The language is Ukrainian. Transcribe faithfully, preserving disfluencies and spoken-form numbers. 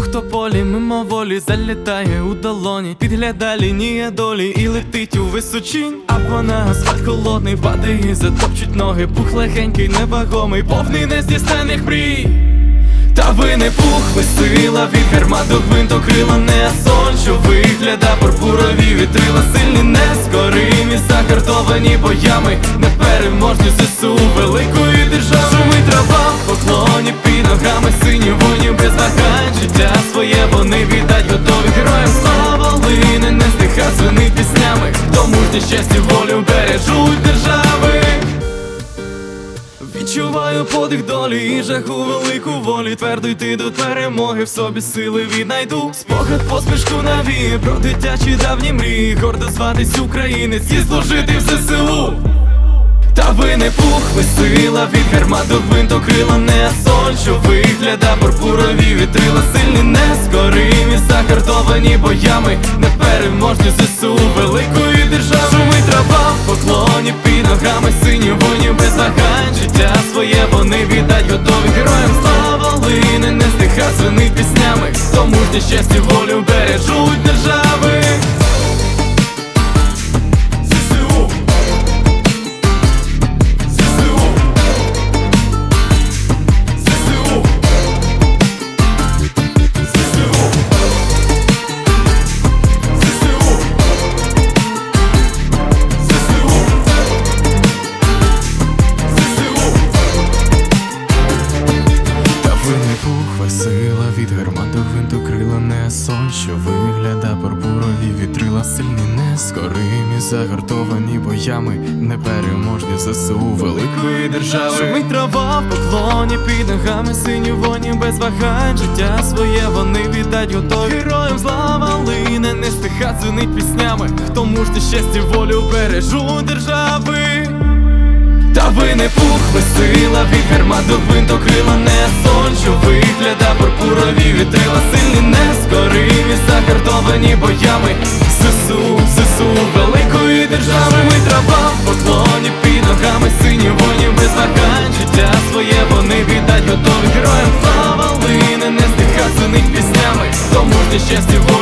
тополі мимоволі залітає у долоні, підгляда лінія долі і летить у височінь. Або на асфальт холодний падає, затопчуть ноги, пух легенький, невагомий, повний нездійснених мрій. Та ви не пух, ви сила, від гармат до гвинтокрила, не сон, що вигляда пурпурові вітрила, сильні, нескоримі, загартовані боями, непереможні ЗСУ великої держави. Шумить трава в поклоні під ногами, сині воні без вагань, життя своє вони віддать готові героям. Слава лине, не стиха звенить піснями, хто мужні щастя волю бережуть держави. Відчуваю подих долі і жагу велику волі, твердо йти до перемоги, в собі сили віднайду. Спогад посмішку навіє про дитячі давні мрії, гордо зватись українець і служити в ЗСУ. Та ви не пух, ви сила, від гармат до гвинтокрила, не сон, що вигляда пурпурові вітрила, сильні, нескоримі, загартовані боями, непереможні ЗСУ великої держави. Шумить трава в поклоні під ногами, сині воні без вагань, життя своє вони віддать готові героям. Слава лине, не стиха звенить піснями, хто мужні щастя волю бережуть держави. Сила від гармат до гвинтокрила, не сон, що вигляда пурпурові вітрила, сильні, нескоримі, загартовані боями, непереможні ЗСУ великої держави. Шумить трава в поклоні під ногами, сині воні без вагань, життя своє вони віддать готові героям. Слава лине, не стиха звенить піснями, хто мужні щастя волю бережуть держави. Та ви не пух, ви сила, від гармат до гвинтокрила, не сон, що вигляда пурпурові вітрила, сильні, нескоримі, загартовані боями, ЗСУ, ЗСУ великої держави. Ми трава в поклоні під ногами, сині воні без вагань, життя своє вони віддать готові героям. Слава лине, не стиха звенить піснями, хто мужні щастя волю